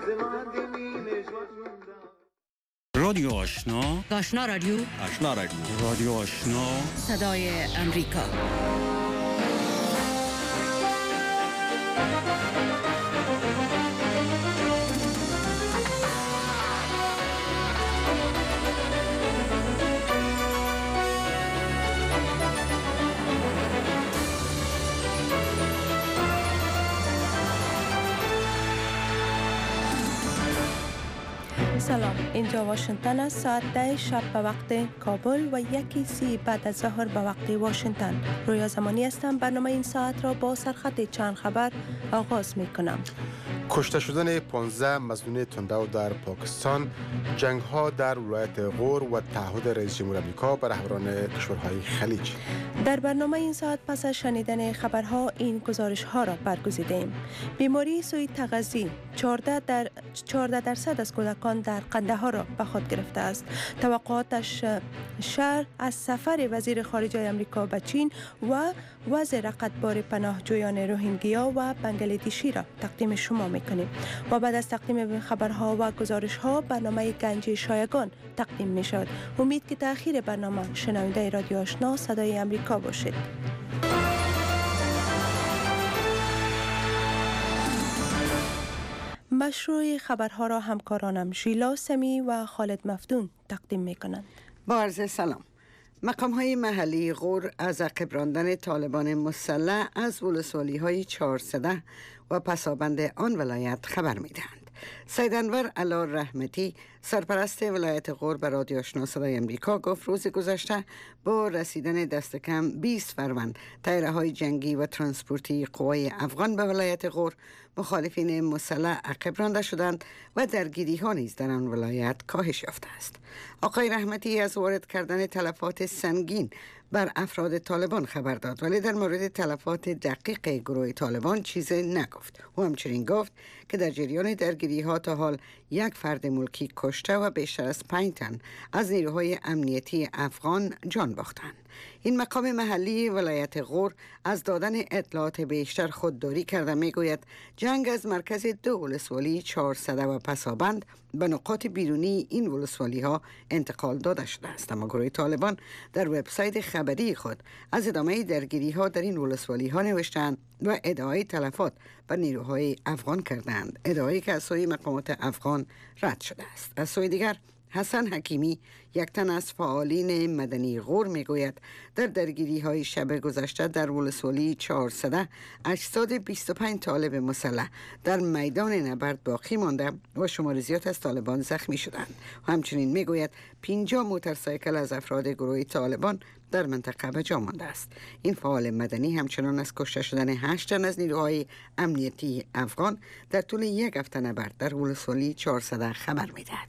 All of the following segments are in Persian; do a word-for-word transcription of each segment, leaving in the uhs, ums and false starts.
رادیو آشنا، آشنا رادیو، آشنا رادیو، رادیو آشنا، صدای امریکا. سلام، اینجا واشنگتن است. ساعت ده شب به وقت کابل و یکی سی بعد از ظهر به وقت واشنگتن. رویا زمانی هستم. برنامه این ساعت را با سرخط چند خبر آغاز می کنم. کشته شدن پانزده مظنون تندرو در پاکستان، جنگ ها در ولایت غور و تعهد رئیس جمهور آمریکا به رهبران کشورهای خلیج. در برنامه این ساعت پس از شنیدن خبرها این گزارش ها را برگزیدیم. بیماری سوی تغذی چهارده در چهارده درصد از کودکان در قندهار را به خود گرفته است. توقعاتش شهر از سفر وزیر خارجه آمریکا به چین و وضع رقتبار پناهجویان روهینگیا و بنگلادشی را تقدیم شما میکنیم. و بعد از تقدیم خبرها و گزارشها برنامه گنج شایگان تقدیم می شود. امید که تأخیر برنامه شنونده رادیو آشنا صدای امریکا باشید. مشروع خبرها را همکارانم شیلا سمی و خالد مفدون تقدیم می کنند. با عرض سلام. مقام های محلی غور از عقب راندن طالبان مسلح از ولسوالی های چهارصده و پسابند آن ولایت خبر می دهند. سید انور علا رحمتی سرپرست ولایت غور به رادیو آشنا صدای امریکا گفت روز گذشته با رسیدن دست کم بیست فروند تیره های جنگی و ترانسپورتی قوای افغان به ولایت غور، مخالفین مسلح عقب رانده شدند و درگیری ها نیز در آن ولایت کاهش یافته است. آقای رحمتی از وارد کردن تلفات سنگین بر افراد طالبان خبر داد، ولی در مورد تلفات دقیق گروه طالبان چیزی نگفت. او همچنین گفت که در جریان درگیری ها تا حال یک فرد ملکی کشته و بیشتر از پنج تن از نیروهای امنیتی افغان جان باختند. این مقام محلی ولایت غور از دادن اطلاعات بیشتر خودداری کرده میگوید جنگ از مرکز دو ولسوالی چهارصده و پسابند به نقاط بیرونی این ولسوالی ها انتقال داده شده است. اما گروه طالبان در وبسایت خبری خود از ادامه درگیری ها در این ولسوالی ها نوشتند و ادعای تلفات بر نیروهای افغان کردند، ادعایی که از سوی مقامات افغان رد شده است. از سوی دیگر حسن حکیمی یک تن از فعالین مدنی غور میگوید در درگیری های شب گذشته در ولسوالی چهارصده اجساد بیست و پنج طالب مسلح در میدان نبرد باقی مانده و شمار زیاد از طالبان زخمی شدند. همچنین میگوید پنجاه موتورسایکل از افراد گروه طالبان در منطقه به جا مانده است. این فعال مدنی همچنان از کشته شدن هشت تن از نیروهای امنیتی افغان در طول یک هفته نبرد در ولسوالی چهارصده خبر میدهد.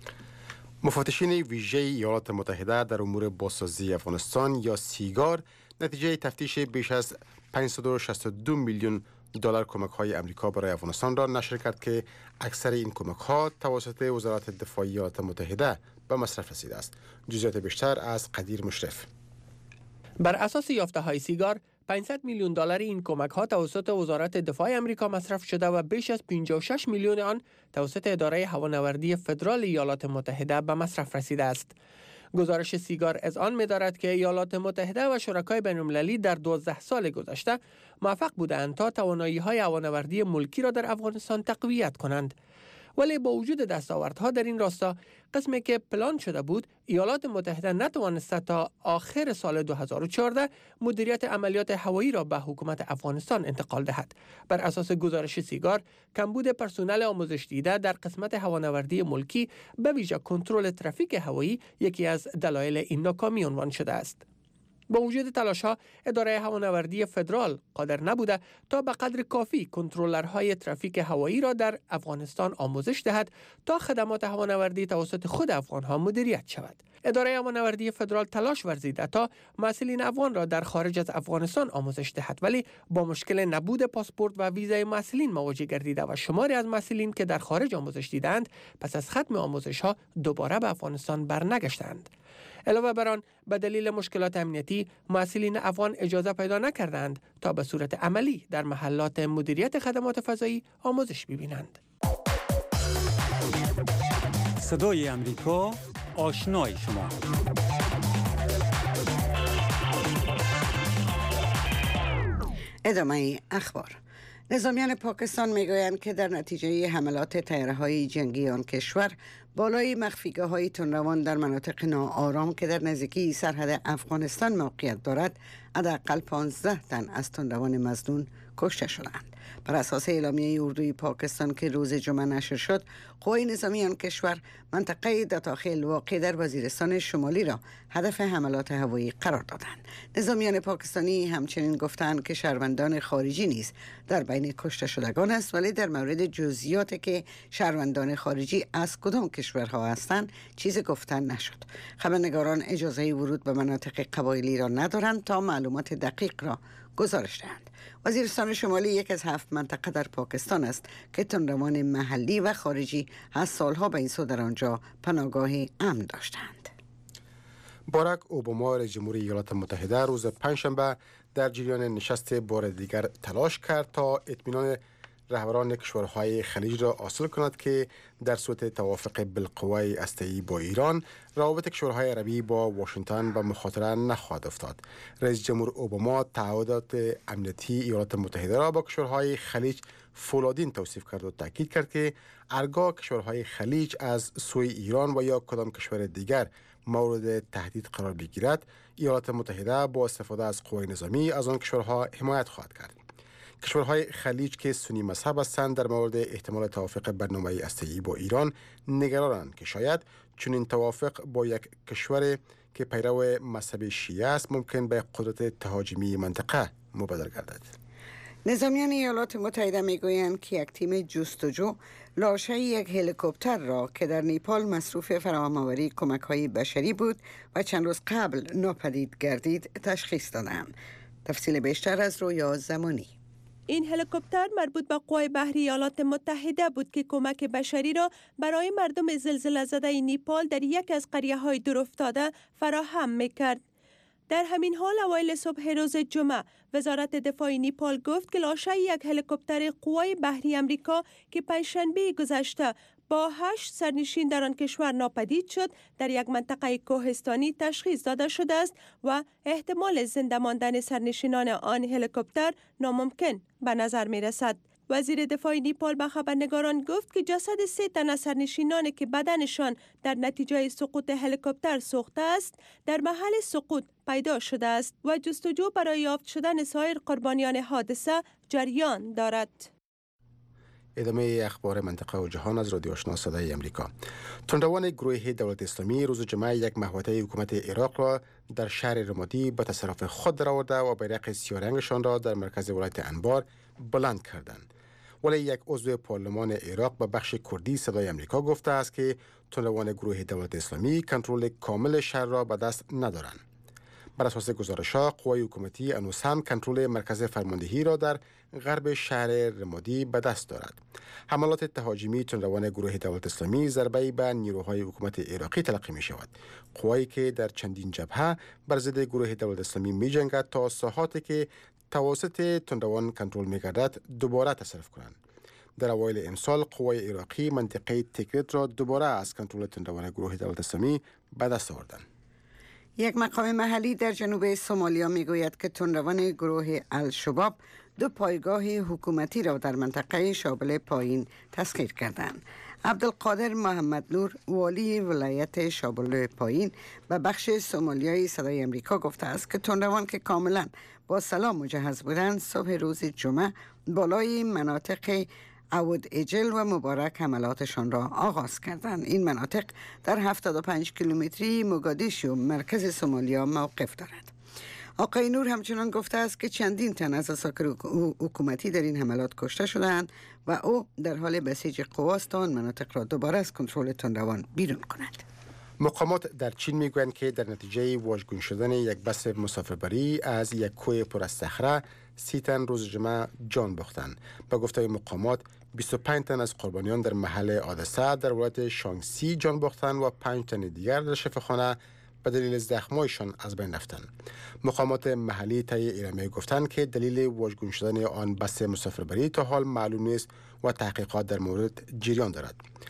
مفتشین ویژه ایالات متحده در امور بازسازی افغانستان یا سیگار نتیجه تفتیش بیش از پانصد و شصت و دو میلیون دلار کمک‌های آمریکا برای افغانستان را نشر کرد که اکثر این کمک‌ها توسط وزارت دفاع ایالات متحده به مصرف رسیده است. جزئیات بیشتر از قدیر مشرف. بر اساس یافته‌های سیگار، پانصد میلیون دلار این کمک‌ها توسط وزارت دفاع آمریکا مصرف شده و بیش از پنجاه و شش میلیون آن توسط اداره هوانوردی فدرال ایالات متحده به مصرف رسیده است. گزارش سیگار از آن می‌دارد که ایالات متحده و شرکای بین‌المللی در دوازده سال گذشته موفق بودند تا توانایی‌های هوانوردی ملکی را در افغانستان تقویت کنند. ولی با وجود دستاوردها در این راستا، قسمی که پلان شده بود، ایالات متحده نتوانسته تا آخر سال دو هزار و چهارده مدیریت عملیات هوایی را به حکومت افغانستان انتقال دهد. بر اساس گزارش سیگار، کمبود پرسنل آموزش دیده در قسمت هوانوردی ملکی به ویژه کنترل ترافیک هوایی یکی از دلایل این ناکامی عنوان شده است. با وجود تلاش‌ها، اداره هوانوردی فدرال قادر نبوده تا به قدر کافی کنترلرهای ترافیک هوایی را در افغانستان آموزش دهد تا خدمات هوانوردی توسط خود افغان‌ها مدیریت شود. اداره هوانوردی فدرال تلاش ورزیده تا مسئولین افغان را در خارج از افغانستان آموزش دهد، ولی با مشکل نبود پاسپورت و ویزای مسئولین مواجه گردیده و شماری از مسئولین که در خارج آموزش دیدند پس از ختم آموزش‌ها دوباره به افغانستان برنگشتند. علاوه بر آن، به دلیل مشکلات امنیتی، مسئولین افغان اجازه پیدا نکردند تا به صورت عملی در محلات مدیریت خدمات فضایی آموزش ببینند. صدای امریکا، آشنای شما. ادامه اخبار. نظامیان پاکستان میگویند که در نتیجه حملات طیاره‌های جنگی آن کشور بالای مخفیگاه‌های تندروان در مناطق ناآرام که در نزدیکی سرحد افغانستان موقعیت دارد حداقل پانزده تن از تندروان مظنون کشته شدند. بر اساس اعلامیه اردوی پاکستان که روز جمعه نشر شد، قوای نظامی آن کشور منطقه داتاخیل واقع در وزیرستان شمالی را هدف حملات هوایی قرار دادند. نظامیان پاکستانی همچنین گفتند که شهروندان خارجی نیز در بین کشته شدگان است، ولی در مورد جزئیاتی که شهروندان خارجی از کدام کشورها هستند چیزی گفتن نشد. خبرنگاران اجازه ورود به مناطق قبایلی را ندارند تا معلومات دقیق را گزارش دهند. وزیرستان شمالی یک از هفت منطقه در پاکستان است که تندروان محلی و خارجی از سالها به این سو در آنجا پناهگاه امن داشتند. باراک اوباما رئیس جمهوری ایالات متحده روز پنجشنبه در جریان نشست بار دیگر تلاش کرد تا اطمینان رهبران کشورهای خلیج را حاصل کند که در صورت توافق بالقوه هسته‌ای با ایران، روابط کشورهای عربی با واشنگتن به مخاطره نخواهد افتاد. رئیس جمهور اوباما تعهدات امنیتی ایالات متحده را با کشورهای خلیج فولادین توصیف کرد و تاکید کرد که هرگاه کشورهای خلیج از سوی ایران و یا کدام کشور دیگر مورد تهدید قرار بگیرد، ایالات متحده با استفاده از قوای نظامی از آن کشورها حمایت خواهد کرد. کشورهای خلیج که سنی مذهب هستند در مورد احتمال توافق برنامه هسته‌ای با ایران نگرانند که شاید چنین توافق با یک کشور که پیرو مذهب شیعه است ممکن به قدرت تهاجمی منطقه مبادر گردد. نظامیان ایالات متحده میگویند که یک تیم جستجو لاشه یک هلیکوپتر را که در نیپال مصروف فراهم‌آوری کمک‌های بشری بود و چند روز قبل ناپدید گردید تشخیص دادند. تفصیل بیشتر از رویا زمانی. این هلیکوپتر مربوط به قوای بحری ایالات متحده بود که کمک بشری را برای مردم زلزله زده نیپال در یک از قریه‌های دورافتاده فراهم می‌کرد. در همین حال اوایل صبح روز جمعه وزارت دفاع نیپال گفت که لاشه یک هلیکوپتر قوای بحری امریکا که پنجشنبه گذشته با هشت سرنشین در آن کشور ناپدید شد در یک منطقه کوهستانی تشخیص داده شده است و احتمال زنده ماندن سرنشینان آن هلیکوپتر ناممکن به نظر می رسد. وزیر دفاع نیپال به خبرنگاران گفت که جسد سه تن از سرنشینانی که بدنشان در نتیجه سقوط هلیکوپتر سوخته است در محل سقوط پیدا شده است و جستجو برای یافت شدن سایر قربانیان حادثه جریان دارد. ادامه اخبار منطقه و جهان از رادیو آشنا صدای امریکا. تندروان گروه دولت اسلامی روز جمعه یک محوطه حکومت عراق را در شهر رمادی به تصرف خود درآورده و بیرق سیاه‌رنگشان را در مرکز ولایت انبار بلند کردند. ولی یک عضو پارلمان عراق به بخش کردی صدای امریکا گفته است که تندروان گروه دولت اسلامی کنترل کامل شهر را به دست ندارند. بر اساس گزارش‌ها قوای حکومتی هنوز هم کنترل مرکز فرماندهی را در غرب شهر رمادی به دست دارد. حملات تهاجمی تندروان گروه دولت اسلامی ضربه‌ای به نیروهای حکومت عراقی تلقی می شود. قوایی که در چندین جبهه بر ضد گروه دولت اسلامی می جنگد تا ساحاتی که توسط تندروان کنترل می گردد دوباره تصرف کنند. در اوایل امسال قوای عراقی منطقه تکریت را دوباره از کنترل تندروان گروه دولت اسلامی به دست آوردند. یک مقام محلی در جنوب سومالیا میگوید که تندروان گروه الشباب دو پایگاه حکومتی را در منطقه شابل پایین تسخیر کردند. عبدالقادر محمد نور والی ولایت شابل پایین به بخش سومالیای صدای امریکا گفته است که تندروان که کاملا با سلاح مجهز بودند صبح روز جمعه بالای مناطق عود اجل و مبارک حملاتشان را آغاز کردند. این مناطق در هفتاد و پنج کیلومتری موگادیشو مرکز سومالیا موقع دارد. آقای نور همچنان گفته است که چندین تن از عساکر حکومتی در این حملات کشته شدند و او در حال بسیج قواست تا آن مناطق را دوباره از کنترل تندروان بیرون کند. مقامات در چین میگویند که در نتیجه واژگون شدن یک بس مسافربری از یک کوه پر از صخره سی تن روز جمعه جان باختند. با گفته مقامات بیست و پنج تن از قربانیان در محل حادثه در ولایت شانگسی جان باختند و پنج تن دیگر در شفاخانه به دلیل زخم‌هایشان از بین رفتند. مقامات محلی طی اعلامیه گفتند که دلیل واژگون شدن آن بس مسافربری تا حال معلوم نیست و تحقیقات در مورد جریان دارد.